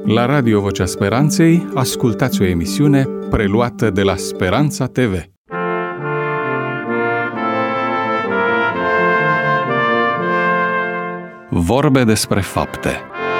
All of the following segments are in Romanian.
La Radio Vocea Speranței ascultați o emisiune preluată de la Speranța TV. Vorbe despre fapte.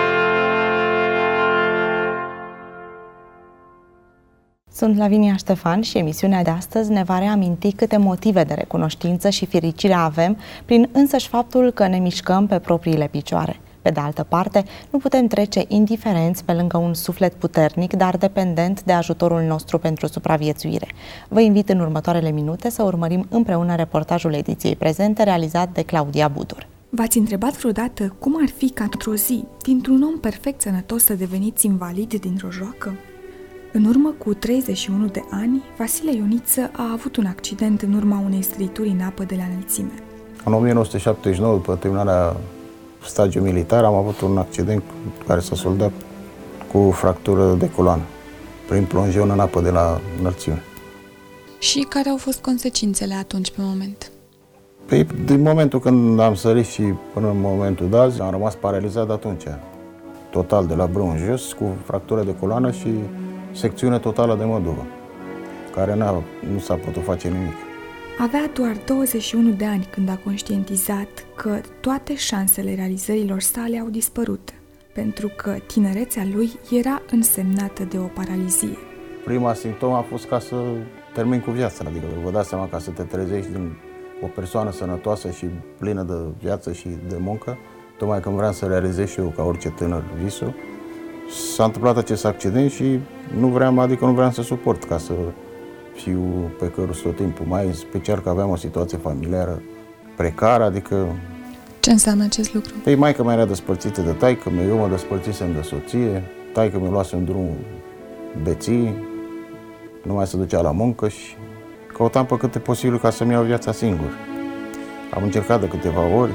Sunt Lavinia Ștefan și emisiunea de astăzi ne va reaminti câte motive de recunoștință și fericire avem prin însăși faptul că ne mișcăm pe propriile picioare. Pe de altă parte, nu putem trece indiferenți pe lângă un suflet puternic, dar dependent de ajutorul nostru pentru supraviețuire. Vă invit în următoarele minute să urmărim împreună reportajul ediției prezente realizat de Claudia Budur. V-ați întrebat vreodată cum ar fi ca într-o zi, dintr-un om perfect sănătos, să deveniți invalid dintr-o joacă? În urmă cu 31 de ani, Vasile Ioniță a avut un accident în urma unei sărituri în apă de la înălțime. În 1979, după terminarea stagiul militar, am avut un accident care s-a soldat cu fractură de coloană, prin plonjon în apă de la înălțime. Și care au fost consecințele atunci pe moment? Păi, din momentul când am sărit și până în momentul de azi, am rămas paralizat de atunci. Total, de la brâu în jos, cu fractură de coloană și secțiune totală de măduvă, care nu s-a putut face nimic. Avea doar 21 de ani când a conștientizat că toate șansele realizărilor sale au dispărut, pentru că tinerețea lui era însemnată de o paralizie. Prima simptomă a fost ca să termin cu viața, adică vă dați seama, ca să te trezești din o persoană sănătoasă și plină de viață și de muncă, tocmai când vreau să realizez și eu, ca orice tânăr, visul. S-a întâmplat acest accident și nu vreau să suport ca să fiu pe cărus tot timpul, mai în special că aveam o situație familiară precară, adică... Ce înseamnă acest lucru? Păi maică-mea era despărțită de taică-mea, eu mă despărțisem de soție, taică-mea luase un drum beții, nu mai se ducea la muncă și căutam pe cât e posibil ca să-mi iau viața singur. Am încercat de câteva ori,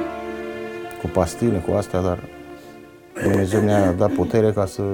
cu pastile, cu astea, dar Dumnezeu mi-a dat putere ca să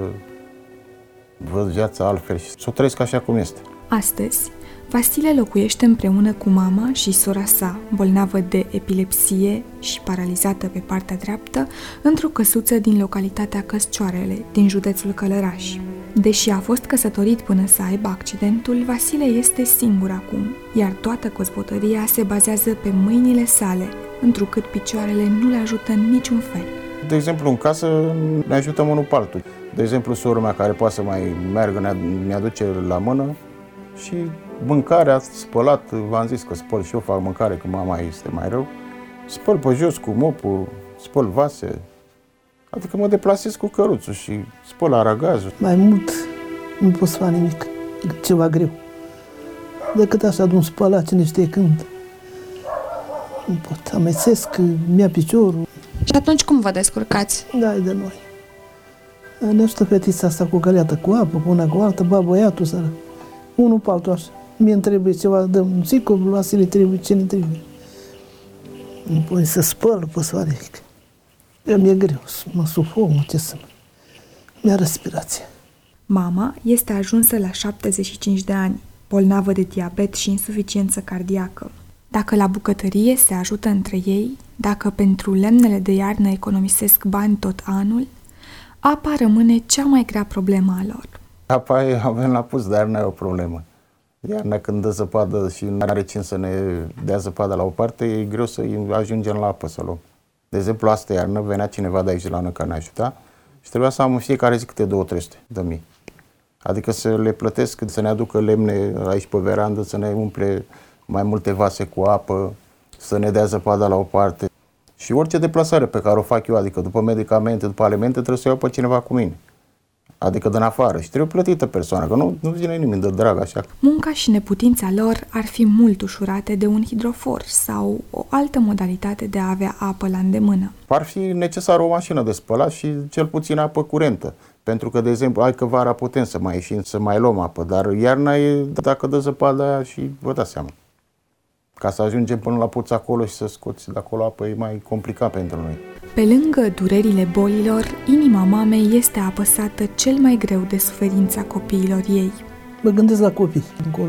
văd viața altfel și să o trăiesc așa cum este. Astăzi, Vasile locuiește împreună cu mama și sora sa, bolnavă de epilepsie și paralizată pe partea dreaptă, într-o căsuță din localitatea Căscioarele, din județul Călăraș. Deși a fost căsătorit până să aibă accidentul, Vasile este singur acum, iar toată cosbotăria se bazează pe mâinile sale, întrucât picioarele nu le ajută în niciun fel. De exemplu, în casă ne ajutăm unul pe altul. De exemplu, sora mea, care poate să mai meargă, mi-aduce la mână și mâncarea, spălat, v-am zis că spăl și eu, fac mâncare, că mama este mai rău. Spăl pe jos cu mopul, spăl vase, adică mă deplasez cu căruțul și spăl aragazul. Mai mult nu pot să fac nimic, ceva greu, decât așa de un spălat, cine știe când. Nu pot, amețesc, mi-a piciorul. Și atunci cum vă descurcați? Da, e de noi. Ne ajută fetița asta cu găleată cu apă, cu una cu altă, băiatul să unul pe altul așa. Mie îmi trebuie ceva, dăm țică, Vasile trebuie, ce ne trebuie. Nu pot să spăl, nu pot să fac nimic. Mi-e greu, mă sufoc, ce să mă. Mi-a respirație. Mama este ajunsă la 75 de ani, bolnavă de diabet și insuficiență cardiacă. Dacă la bucătărie se ajută între ei, dacă pentru lemnele de iarnă economisesc bani tot anul, apa rămâne cea mai grea problemă a lor. Apa avem la pus, dar nu e o problemă. Iarna când dă zăpadă și nu are cine să ne dea zăpadă la o parte, e greu să ajungem la apă să luăm. De exemplu, astă iarnă venea cineva de aici de la noi care ne ajuta și trebuia să am în fiecare zi câte 200-300 de mii. Adică să le plătesc, să ne aducă lemne aici pe verandă, să ne umple mai multe vase cu apă, să ne dea zăpada la o parte. Și orice deplasare pe care o fac eu, adică după medicamente, după alimente, trebuie să iau pe cineva cu mine. Adică din afară și trebuie plătită persoana, că nu vine nimeni de drag așa. Munca și neputința lor ar fi mult ușurate de un hidrofor sau o altă modalitate de a avea apă la îndemână. Ar fi necesară o mașină de spălat și cel puțin apă curentă. Pentru că, de exemplu, hai că vara putem să mai ieșim, să mai luăm apă, dar iarna e dacă dă zăpada aia și vă dați seama. Ca să ajungem până la puț acolo și să scoți de acolo apă e mai complicat pentru noi. Pe lângă durerile bolilor, inima mamei este apăsată cel mai greu de suferința copiilor ei. Mă gândesc la copii încolo.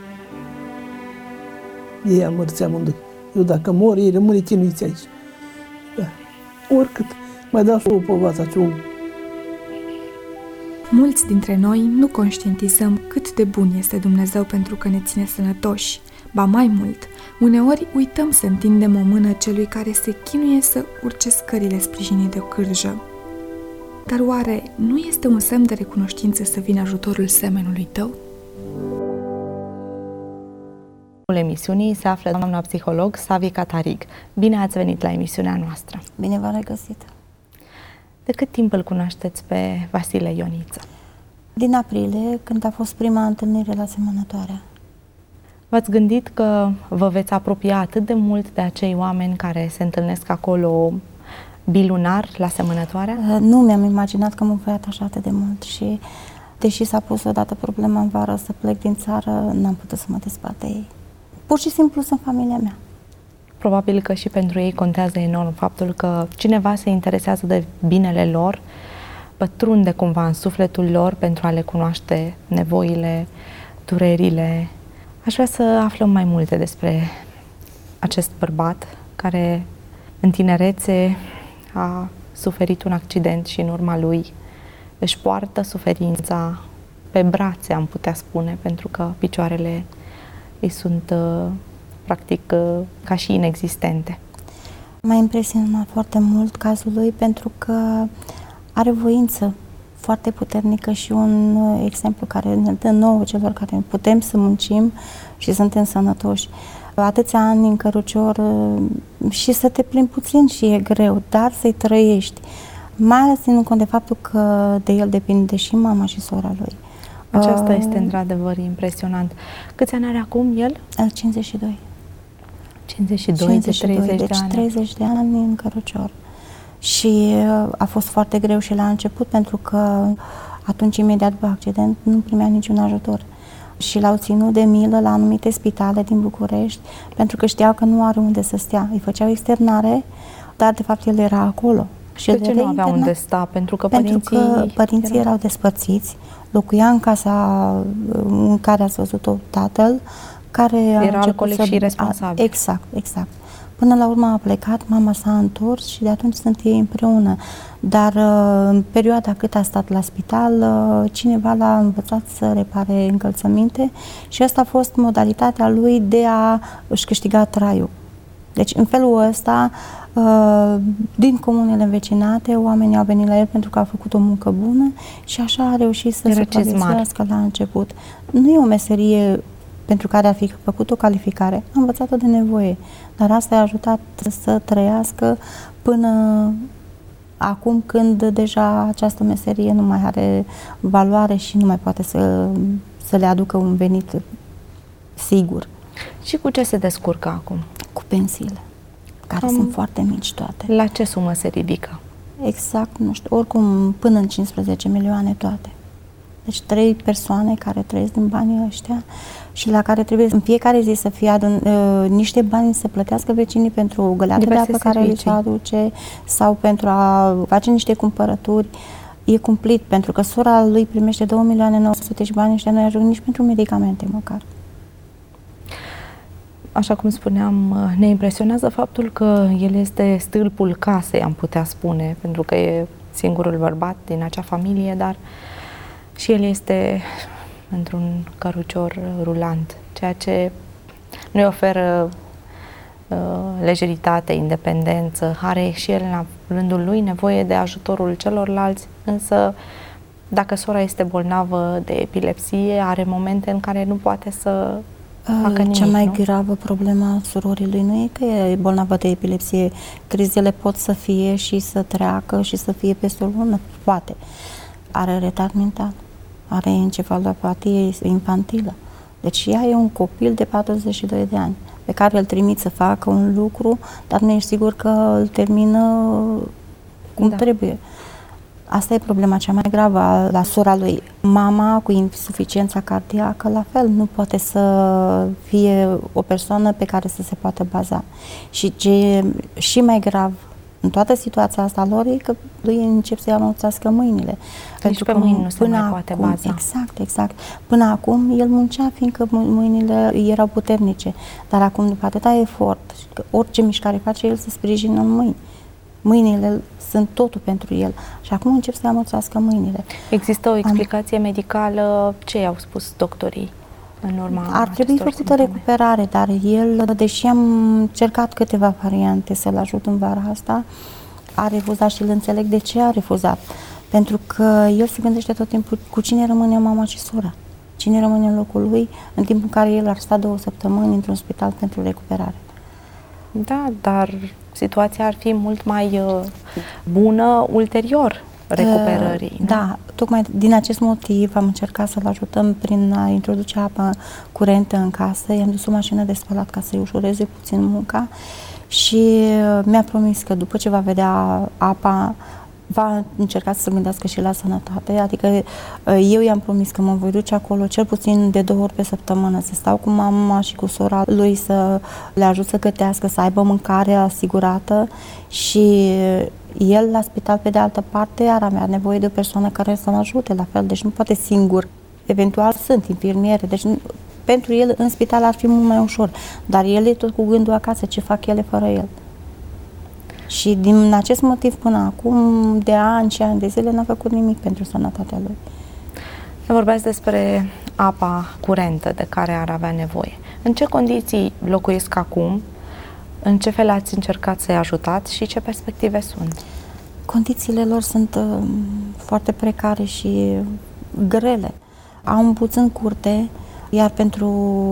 Ei amărți amândoi. Eu dacă mor, ei rămâne chinuiți aici. Da. Oricât. Mai dau și o povață, Mulți dintre noi nu conștientizăm cât de bun este Dumnezeu pentru că ne ține sănătoși. Ba mai mult, uneori uităm să întindem o mână celui care se chinuie să urce scările sprijinii de o cârjă. Dar oare nu este un semn de recunoștință să vină ajutorul semenului tău? În emisiunii se află doamna psiholog Savica Tarig. Bine ați venit la emisiunea noastră! Bine v-am regăsit! De cât timp îl cunoașteți pe Vasile Ioniță? Din aprilie, când a fost prima întâlnire la Semănătoarea. V-ați gândit că vă veți apropia atât de mult de acei oameni care se întâlnesc acolo bilunar la Semănătoarea? Nu mi-am imaginat că mă voi atașa atât de mult și, deși s-a pus odată problema în vară să plec din țară, n-am putut să mă despart de ei. Pur și simplu sunt familia mea. Probabil că și pentru ei contează enorm faptul că cineva se interesează de binele lor, pătrunde cumva în sufletul lor pentru a le cunoaște nevoile, durerile. Aș vrea să aflăm mai multe despre acest bărbat care în tinerețe a suferit un accident și în urma lui își poartă suferința pe brațe, am putea spune, pentru că picioarele îi sunt practic ca și inexistente. M-a impresionat foarte mult cazul lui pentru că are voință foarte puternică și un exemplu care ne dă nouă celor care putem să muncim și suntem sănătoși. Atâția ani în cărucior și să te plimbi puțin și e greu, dar să-i trăiești. Mai ales ținând cont de faptul că de el depinde și mama și sora lui. Aceasta este într-adevăr impresionant. Câți ani are acum el? 52. 52 de 30 deci de ani. 30 de ani în cărucior. Și a fost foarte greu și la început pentru că atunci, imediat după accident, nu primea niciun ajutor. Și l-au ținut de milă la anumite spitale din București pentru că știau că nu are unde să stea. Îi făceau externare, dar de fapt el era acolo. Și de ce nu avea unde sta? Pentru că părinții erau despărțiți, locuia în casa în care ați văzut-o tatăl, care era alcoolic și responsabil. Exact. Până la urmă a plecat, mama s-a întors și de atunci sunt ei împreună. Dar în perioada cât a stat la spital, cineva l-a învățat să repare încălțăminte și asta a fost modalitatea lui de a își câștiga traiul. Deci în felul ăsta, din comunele învecinate, oamenii au venit la el pentru că a făcut o muncă bună și așa a reușit să supraviețuiască la început. Nu e o meserie pentru care a fi făcut o calificare, a învățat-o de nevoie, dar asta i-a ajutat să trăiască până acum când deja această meserie nu mai are valoare și nu mai poate să le aducă un venit sigur. Și cu ce se descurcă acum? Cu pensiile, care sunt foarte mici toate. La ce sumă se ridică? Exact, nu știu, oricum până în 15 milioane toate. Deci 3 persoane care trăiesc din banii ăștia și la care trebuie în fiecare zi să fie niște bani să plătească vecinii pentru găleata de apă care li se aduce sau pentru a face niște cumpărături. E cumplit, pentru că sora lui primește 2.900.000 și banii ăștia nu ajung nici pentru medicamente măcar. Așa cum spuneam, ne impresionează faptul că el este stâlpul casei, am putea spune, pentru că e singurul bărbat din acea familie, dar și el este într-un cărucior rulant, ceea ce nu-i oferă lejeritate, independență, are și el la rândul lui nevoie de ajutorul celorlalți, însă dacă sora este bolnavă de epilepsie, are momente în care nu poate să facă nimic. Cea mai gravă problemă a surorii lui nu e că e bolnavă de epilepsie, crizele pot să fie și să treacă și să fie peste o lună, poate. Are retard mental, are encefalopatie infantilă. Deci ea e un copil de 42 de ani pe care îl trimit să facă un lucru, dar nu ești sigur că îl termină cum trebuie. Asta e problema cea mai gravă la sora lui. Mama cu insuficiența cardiacă, la fel, nu poate să fie o persoană pe care să se poată baza. Și ce e și mai grav în toată situația asta lor e că lui încep să-i amonțească mâinile. Pentru că mâini nu se mai poate baza. Exact. Până acum el muncea fiindcă mâinile erau puternice, dar acum după atâta efort, orice mișcare face el se sprijină în mâini. Mâinile sunt totul pentru el și acum încep să-i amorțească mâinile. Există o explicație medicală? Ce i-au spus doctorii în urma Ar trebui făcută simptome? recuperare, dar el, deși am încercat câteva variante să-l ajut în vara asta, a refuzat și îl înțeleg de ce a refuzat. Pentru că el se gândește tot timpul cu cine rămâne mama și sora. Cine rămâne în locul lui în timpul în care el ar sta 2 săptămâni într-un spital pentru recuperare. Da, dar situația ar fi mult mai bună ulterior recuperării. Da, tocmai din acest motiv am încercat să-l ajutăm prin a introduce apă curentă în casă. I-am dus o mașină de spălat ca să-i ușureze puțin munca și mi-a promis că după ce va vedea apa, va încerca să se gândească și la sănătate, adică eu i-am promis că mă voi duce acolo cel puțin de 2 ori pe săptămână, să stau cu mama și cu sora lui, să le ajut să gătească, să aibă mâncare asigurată și el la spital, pe de altă parte, ar avea nevoie de o persoană care să-l ajute la fel, deci nu poate singur. Eventual sunt infirmiere, deci pentru el în spital ar fi mult mai ușor, dar el e tot cu gândul acasă, ce fac ele fără el. Și din acest motiv până acum, de ani și ani de zile, n-a făcut nimic pentru sănătatea lui. Vorbeați despre apa curentă de care ar avea nevoie. În ce condiții locuiesc acum? În ce fel ați încercat să-i ajutați și ce perspective sunt? Condițiile lor sunt foarte precare și grele. Au un puț în curte, iar pentru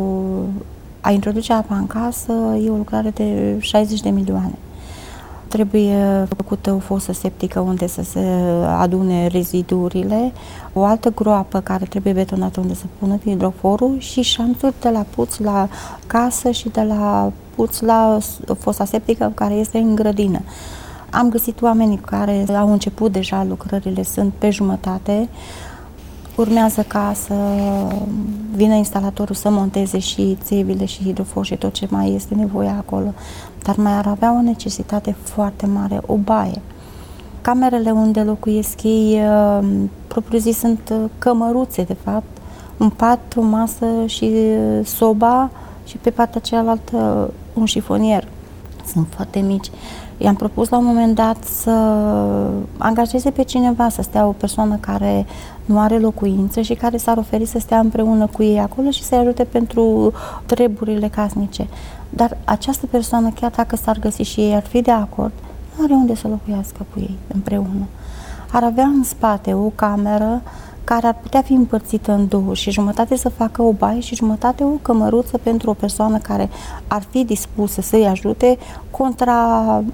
a introduce apa în casă e o lucrare de 60 de milioane. Trebuie făcută o fosă septică unde să se adune rezidurile, o altă groapă care trebuie betonată unde să pună hidroforul și șanțuri de la puț la casă și de la puț la fosa septică care este în grădină. Am găsit oamenii care au început deja lucrările, sunt pe jumătate. Urmează ca să vină instalatorul să monteze și țevile și hidrofor și tot ce mai este nevoie acolo. Dar mai ar avea o necesitate foarte mare, o baie. Camerele unde locuiesc ei, propriu zis, sunt cămăruțe, de fapt, un pat, o masă și soba și pe partea cealaltă un șifonier. Sunt foarte mici. I-am propus la un moment dat să angajeze pe cineva, să stea o persoană care nu are locuință și care s-ar oferi să stea împreună cu ei acolo și să-i ajute pentru treburile casnice. Dar această persoană, chiar dacă s-ar găsi și ei, ar fi de acord, nu are unde să locuiască cu ei împreună. Ar avea în spate o cameră care ar putea fi împărțită în 2 și jumătate să facă o baie și jumătate o cămăruță pentru o persoană care ar fi dispusă să-i ajute contra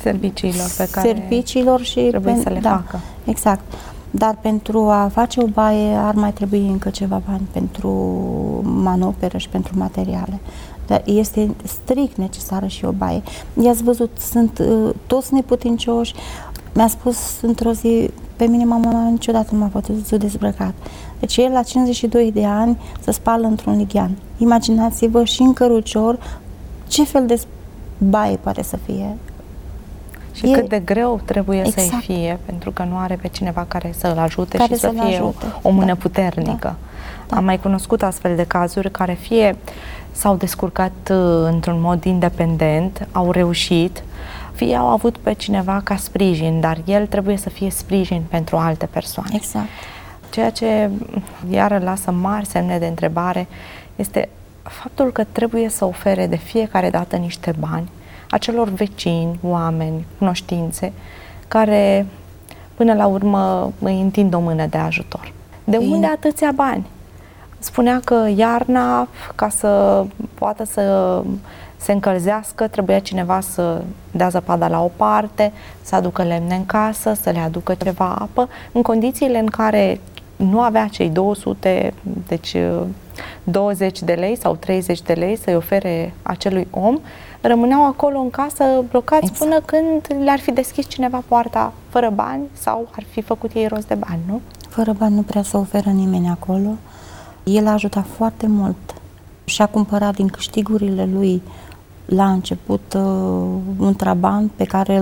serviciilor și trebuie să le facă. Exact. Dar pentru a face o baie ar mai trebui încă ceva bani pentru manoperă și pentru materiale. Dar este strict necesară și o baie. I-ați văzut, sunt toți neputincioși. Mi-a spus într-o zi, pe mine mama niciodată nu m-a văzut dezbrăcat. Deci el la 52 de ani se spală într-un lighean. Imaginați-vă și în cărucior ce fel de baie poate să fie. Și cât de greu trebuie să-i fie, pentru că nu are pe cineva care să-l ajute și să fie o mână puternică. Da. Am mai cunoscut astfel de cazuri care fie s-au descurcat într-un mod independent, au reușit, fie au avut pe cineva ca sprijin, dar el trebuie să fie sprijin pentru alte persoane. Exact. Ceea ce iară lasă mari semne de întrebare este faptul că trebuie să ofere de fiecare dată niște bani acelor vecini, oameni, cunoștințe, care până la urmă îi întind o mână de ajutor. De unde atâția bani? Spunea că iarna, ca să poată să se încălzească, trebuia cineva să dea zăpada la o parte, să aducă lemne în casă, să le aducă ceva apă, în condițiile în care nu avea cei 200, deci 20 de lei sau 30 de lei să-i ofere acelui om, rămâneau acolo în casă blocați până când le-ar fi deschis cineva poarta fără bani sau ar fi făcut ei rost de bani, nu? Fără bani nu prea să oferă nimeni acolo. El a ajutat foarte mult și a cumpărat din câștigurile lui la început un trabant pe care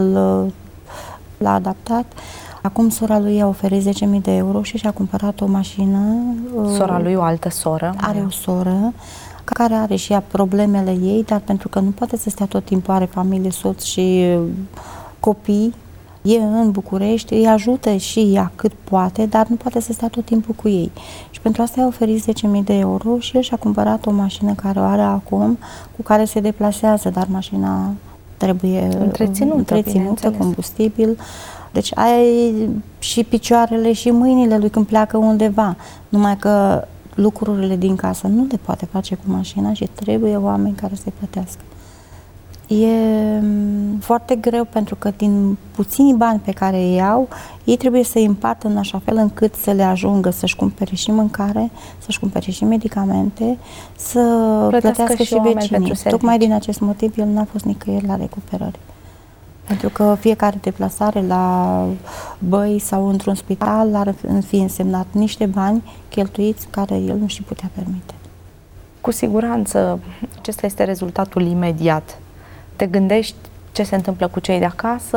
l-a adaptat. Acum sora lui a oferit 10.000 de euro și și-a cumpărat o mașină. Sora lui, o altă soră? Are o soră care are și ea problemele ei, dar pentru că nu poate să stea tot timpul, are familie, soț și copii, e în București, îi ajută și ea cât poate, dar nu poate să stea tot timpul cu ei. Și pentru asta i-a oferit 10.000 de euro și el și-a cumpărat o mașină care o are acum, cu care se deplasează, dar mașina trebuie întreținută, combustibil. Deci ai și picioarele și mâinile lui când pleacă undeva, numai că lucrurile din casă nu le poate face cu mașina și trebuie oameni care să-i plătească. E foarte greu pentru că din puținii bani pe care îi au, ei trebuie să îi împartă în așa fel încât să le ajungă să-și cumpere și mâncare, să-și cumpere și medicamente, să plătească și vecinii. Tocmai din acest motiv el n-a fost nicăieri la recuperări. Pentru că fiecare deplasare la Băi sau într-un spital ar fi însemnat niște bani cheltuiți care el nu și putea permite. Cu siguranță acesta este rezultatul imediat. Te gândești ce se întâmplă cu cei de acasă,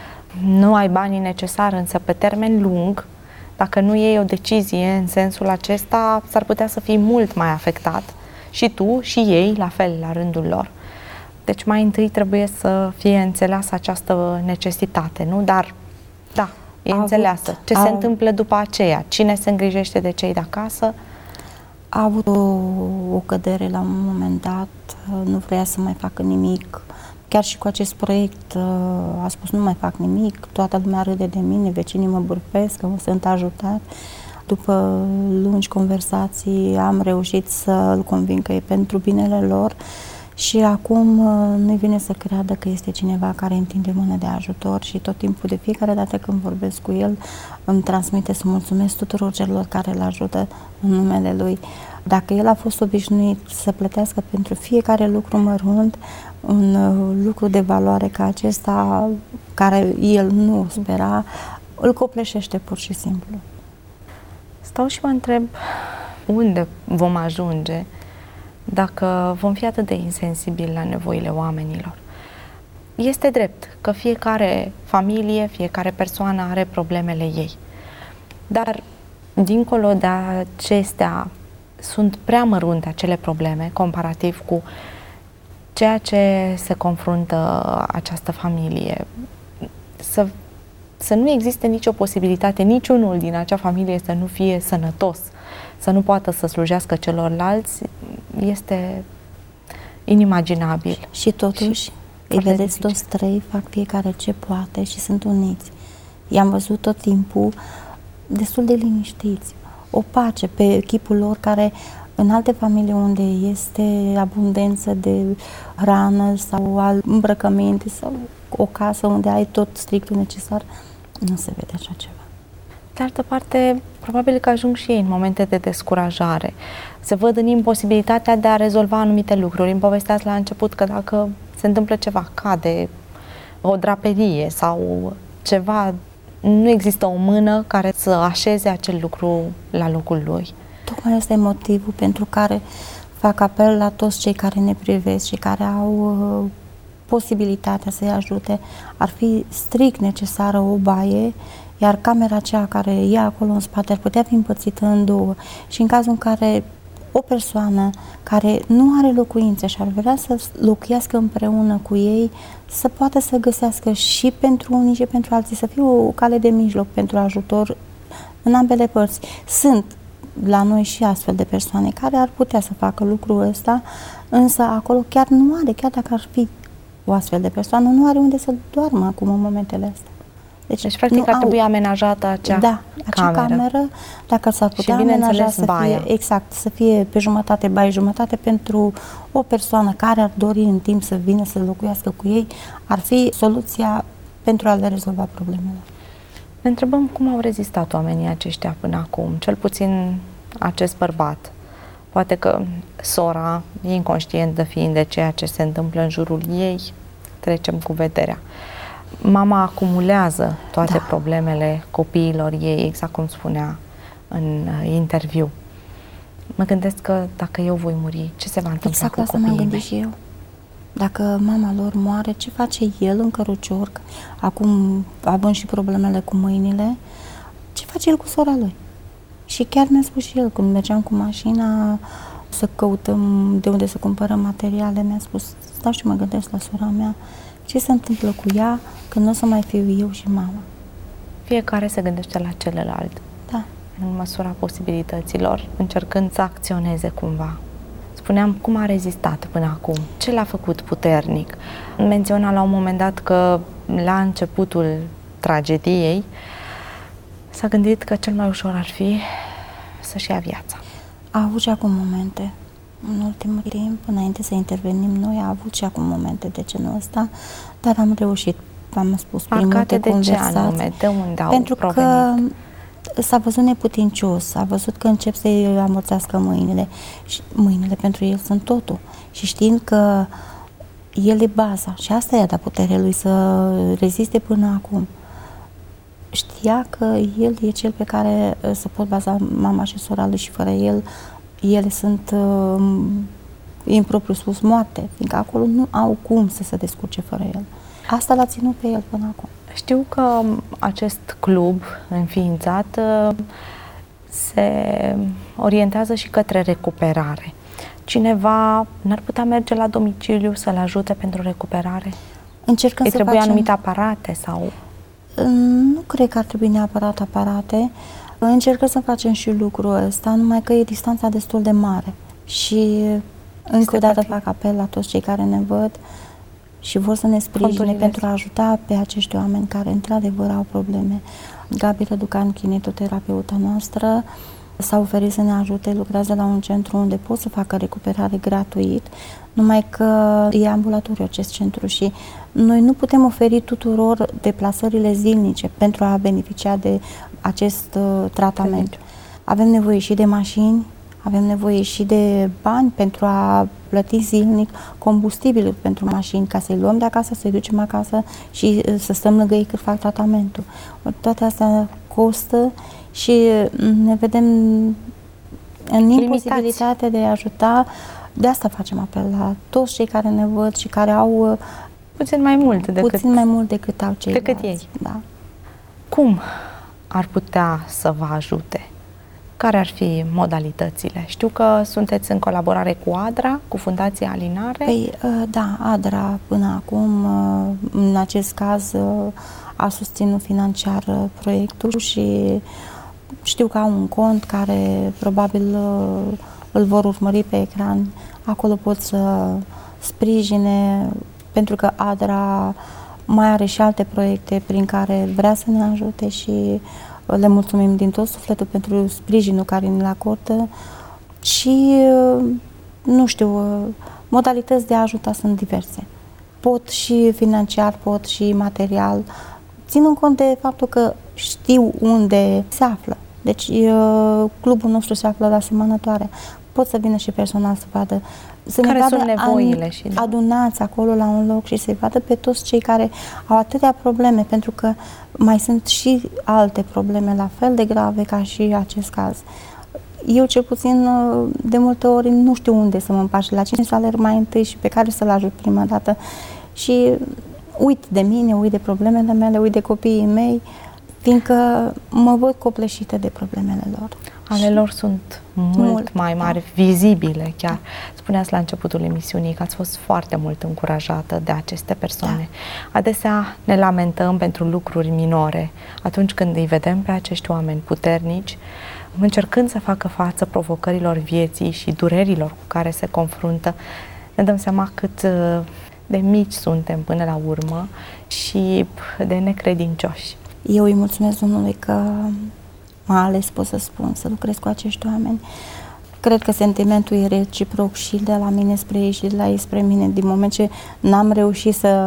nu ai banii necesari, însă pe termen lung, dacă nu iei o decizie în sensul acesta, s-ar putea să fii mult mai afectat și tu și ei, la fel, la rândul lor. Deci mai întâi trebuie să fie înțeleasă această necesitate, nu? Dar, da, e înțeleasă. Ce se întâmplă după aceea? Cine se îngrijește de cei de acasă? A avut o cădere la un moment dat, nu vrea să mai facă nimic. Chiar și cu acest proiect a spus nu mai fac nimic, toată lumea râde de mine, vecinii mă bârfesc, că sunt ajutat. După lungi conversații am reușit să-l conving că e pentru binele lor și acum nu-i vine să creadă că este cineva care întinde mână de ajutor și tot timpul, de fiecare dată când vorbesc cu el, îmi transmite să mulțumesc tuturor celor care îl ajută în numele lui. Dacă el a fost obișnuit să plătească pentru fiecare lucru mărunt, un lucru de valoare ca acesta, care el nu spera, îl copleșește pur și simplu. Stau și mă întreb unde vom ajunge dacă vom fi atât de insensibili la nevoile oamenilor. Este drept că fiecare familie, fiecare persoană are problemele ei. Dar, dincolo de acestea, sunt prea mărunte acele probleme comparativ cu ceea ce se confruntă această familie. Să nu existe nicio posibilitate, niciunul din acea familie să nu fie sănătos, să nu poată să slujească celorlalți, este inimaginabil. Și totuși, îi vedeți toți trei, fac fiecare ce poate și sunt uniți. I-am văzut tot timpul destul de liniștiți. O pace pe chipul lor care în alte familii unde este abundență de hrană sau al îmbrăcăminte sau o casă unde ai tot strictul necesar, nu se vede așa ceva. De altă parte, probabil că ajung și ei în momente de descurajare. Se văd în imposibilitatea de a rezolva anumite lucruri. Îmi povesteați la început că dacă se întâmplă ceva, cade o draperie sau ceva, nu există o mână care să așeze acel lucru la locul lui. Tocmai ăsta e motivul pentru care fac apel la toți cei care ne privesc și care au posibilitatea să-i ajute. Ar fi strict necesară o baie, iar camera aceea care e acolo în spate ar putea fi împărțită în două. Și în cazul în care o persoană care nu are locuințe și ar vrea să locuiască împreună cu ei, să poată să găsească și pentru unii și pentru alții, să fie o cale de mijloc pentru ajutor în ambele părți. Sunt la noi și astfel de persoane care ar putea să facă lucrul ăsta, însă acolo chiar nu are, chiar dacă ar fi o astfel de persoană, nu are unde să doarmă acum în momentele astea. Deci practic ar trebui amenajată acea cameră, dacă s-ar putea amenaja să fie, exact, să fie pe jumătate baie, jumătate pentru o persoană care ar dori în timp să vină să locuiască cu ei, ar fi soluția pentru a le rezolva problemele. Ne întrebăm cum au rezistat oamenii aceștia până acum, cel puțin acest bărbat. Poate că sora, inconștientă fiind de ceea ce se întâmplă în jurul ei, trecem cu vederea. Mama acumulează toate problemele copiilor ei, exact cum spunea în interviu. Mă gândesc că dacă eu voi muri, ce se va întâmpla cu copiii mei? Exact asta m-am gândit și eu. Dacă mama lor moare, ce face el în cărucior, acum având și problemele cu mâinile, ce face el cu sora lui? Și chiar mi-a spus și el, când mergeam cu mașina să căutăm de unde să cumpărăm materiale, mi-a spus, stau și mă gândesc la sora mea, ce se întâmplă cu ea când nu o să mai fiu eu și mama. Fiecare se gândește la celălalt. Da. În măsura posibilităților, încercând să acționeze cumva. Spuneam, cum a rezistat până acum? Ce l-a făcut puternic? Menționa la un moment dat că la începutul tragediei s-a gândit că cel mai ușor ar fi să-și ia viața. A avut și acum momente. În ultimul timp, înainte să intervenim noi, a avut și acum momente de genul ăsta, dar am reușit, v-am spus, prin multe conversații. Ce anume? De unde au Pentru provenit? Că s-a văzut neputincios, a văzut că încep să-i amorțească mâinile. Și mâinile pentru el sunt totul. Și știind că el e baza și asta i-a dat puterea lui să reziste până acum. Știa că el e cel pe care se pot baza mama și sora lui și fără el, ele sunt impropriu spus moarte, fiindcă acolo nu au cum să se descurce fără el. Asta l-a ținut pe el până acum. Știu că acest club înființat se orientează și către recuperare. Cineva n-ar putea merge la domiciliu să-l ajute pentru recuperare? Încercăm Îi să trebuie facem... anumite aparate sau... Nu cred că ar trebui neapărat aparate. Încercăm să facem și lucrul ăsta, numai că e distanța destul de mare. Și încă o dată fac apel la toți cei care ne văd și vor să ne sprijine pentru a ajuta pe acești oameni care într-adevăr au probleme. Gabi Răducan, kinetoterapeuta noastră, s-a oferit să ne ajute, lucrează la un centru unde pot să facă recuperare gratuit, numai că e ambulatoriu acest centru și noi nu putem oferi tuturor deplasările zilnice pentru a beneficia de acest tratament. Avem nevoie și de mașini, avem nevoie și de bani pentru a plăti zilnic combustibilul pentru mașini, ca să-i luăm de acasă, să-i ducem acasă și să stăm lângă ei cât fac tratamentul. Toate astea costă și ne vedem în imposibilitate de a ajuta. De asta facem apel la toți cei care ne văd și care au puțin mai mult decât au ceilalți. Decât ei. Da. Cum ar putea să vă ajute? Care ar fi modalitățile? Știu că sunteți în colaborare cu ADRA, cu Fundația Alinare. Păi, da, ADRA până acum, în acest caz, a susținut financiar proiectul și știu că au un cont care probabil îl vor urmări pe ecran. Acolo pot să sprijine, pentru că ADRA mai are și alte proiecte prin care vrea să ne ajute și le mulțumim din tot sufletul pentru sprijinul care ne-l acordă și, nu știu, modalități de a ajuta sunt diverse. Pot și financiar, pot și material, ținând cont de faptul că știu unde se află. Deci, clubul nostru se află la Asemănătoare. Pot să vină și personal să vadă, să care ne vadă sunt nevoile și adunați acolo la un loc și să-i vadă pe toți cei care au atâtea probleme, pentru că mai sunt și alte probleme la fel de grave ca și acest caz. Eu, cel puțin, de multe ori nu știu unde să mă împac, la cine să alerg mai întâi și pe care să-l ajut prima dată. Și uit de mine, uit de problemele mele, uit de copiii mei, fiindcă mă văd copleșită de problemele lor. Ale lor sunt mult mai mari, vizibile chiar. Spuneați la începutul emisiunii că ați fost foarte mult încurajată de aceste persoane. Adesea ne lamentăm pentru lucruri minore. Atunci când îi vedem pe acești oameni puternici, încercând să facă față provocărilor vieții și durerilor cu care se confruntă, ne dăm seama cât de mici suntem până la urmă și de necredincioși. Eu îi mulțumesc Domnului că m-a ales, pot să spun, să lucrez cu acești oameni. Cred că sentimentul e reciproc și de la mine spre ei și de la ei spre mine. Din moment ce n-am reușit să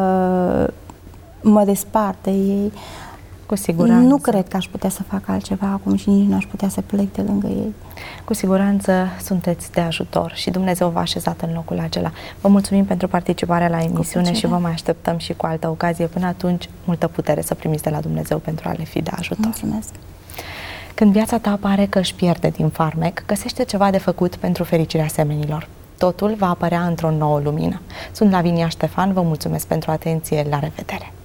mă despart de ei, cu siguranță. Nu cred că aș putea să fac altceva acum și nici nu aș putea să plec de lângă ei. Cu siguranță sunteți de ajutor și Dumnezeu v-a așezat în locul acela. Vă mulțumim pentru participarea la emisiune și vă mai așteptăm și cu altă ocazie. Până atunci, multă putere să primiți de la Dumnezeu pentru a le fi de ajutor. Mulțumesc! Când viața ta pare că își pierde din farmec, găsește ceva de făcut pentru fericirea semenilor. Totul va apărea într-o nouă lumină. Sunt Lavinia Ștefan, vă mulțumesc pentru atenție, la revedere!